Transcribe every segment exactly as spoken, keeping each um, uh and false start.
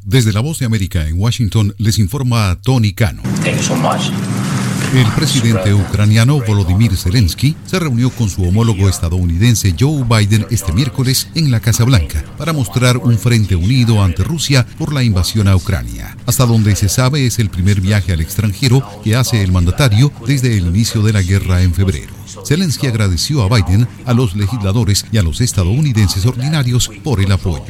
Desde la Voz de América en Washington les informa Tony Cano. Thank you so much. El presidente ucraniano Volodymyr Zelensky se reunió con su homólogo estadounidense Joe Biden este miércoles en la Casa Blanca para mostrar un frente unido ante Rusia por la invasión a Ucrania. Hasta donde se sabe es el primer viaje al extranjero que hace el mandatario desde el inicio de la guerra en febrero. Zelensky agradeció a Biden, a los legisladores y a los estadounidenses ordinarios por el apoyo.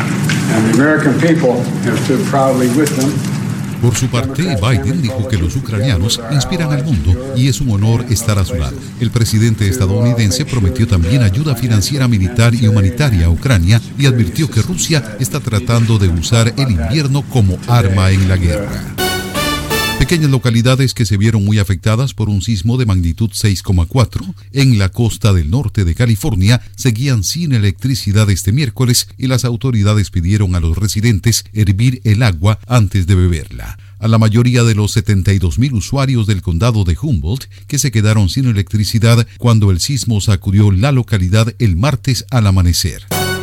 Por su parte, Biden dijo que los ucranianos inspiran al mundo y es un honor estar a su lado. El presidente estadounidense prometió también ayuda financiera, militar y humanitaria a Ucrania y advirtió que Rusia está tratando de usar el invierno como arma en la guerra. Pequeñas localidades que se vieron muy afectadas por un sismo de magnitud seis coma cuatro en la costa del norte de California seguían sin electricidad este miércoles y las autoridades pidieron a los residentes hervir el agua antes de beberla. A la mayoría de los setenta y dos mil usuarios del condado de Humboldt que se quedaron sin electricidad cuando el sismo sacudió la localidad el martes al amanecer.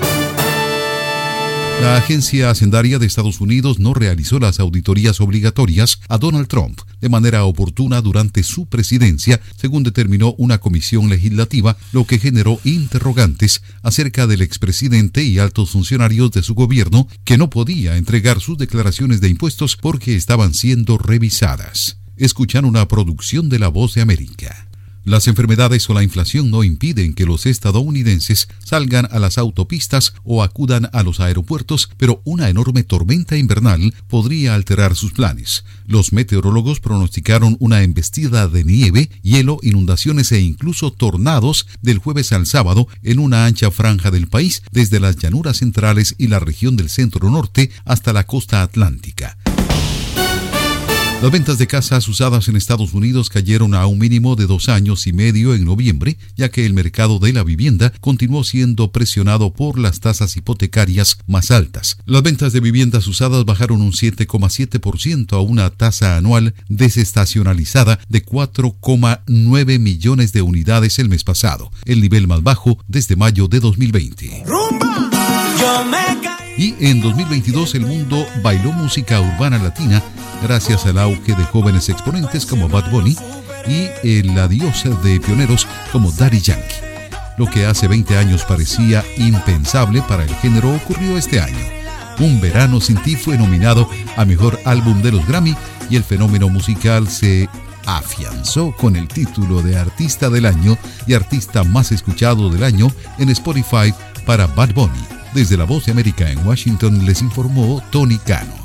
La agencia hacendaria de Estados Unidos no realizó las auditorías obligatorias a Donald Trump de manera oportuna durante su presidencia, según determinó una comisión legislativa, lo que generó interrogantes acerca del expresidente y altos funcionarios de su gobierno que no podía entregar sus declaraciones de impuestos porque estaban siendo revisadas. Escuchan una producción de La Voz de América. Las enfermedades o la inflación no impiden que los estadounidenses salgan a las autopistas o acudan a los aeropuertos, pero una enorme tormenta invernal podría alterar sus planes. Los meteorólogos pronosticaron una embestida de nieve, hielo, inundaciones e incluso tornados del jueves al sábado en una ancha franja del país, desde las llanuras centrales y la región del centro norte hasta la costa atlántica. Las ventas de casas usadas en Estados Unidos cayeron a un mínimo de dos años y medio en noviembre, ya que el mercado de la vivienda continuó siendo presionado por las tasas hipotecarias más altas. Las ventas de viviendas usadas bajaron un siete coma siete por ciento a una tasa anual desestacionalizada de cuatro coma nueve millones de unidades el mes pasado, el nivel más bajo desde mayo de dos mil veinte. ¡Rumba! Yo me Y en dos mil veintidós el mundo bailó música urbana latina gracias al auge de jóvenes exponentes como Bad Bunny y el adiós de pioneros como Daddy Yankee. Lo que hace veinte años parecía impensable para el género ocurrió este año. Un Verano Sin Ti fue nominado a Mejor Álbum de los Grammy y el fenómeno musical se afianzó con el título de Artista del Año y Artista Más Escuchado del Año en Spotify para Bad Bunny. Desde La Voz de América en Washington les informó Tony Cano.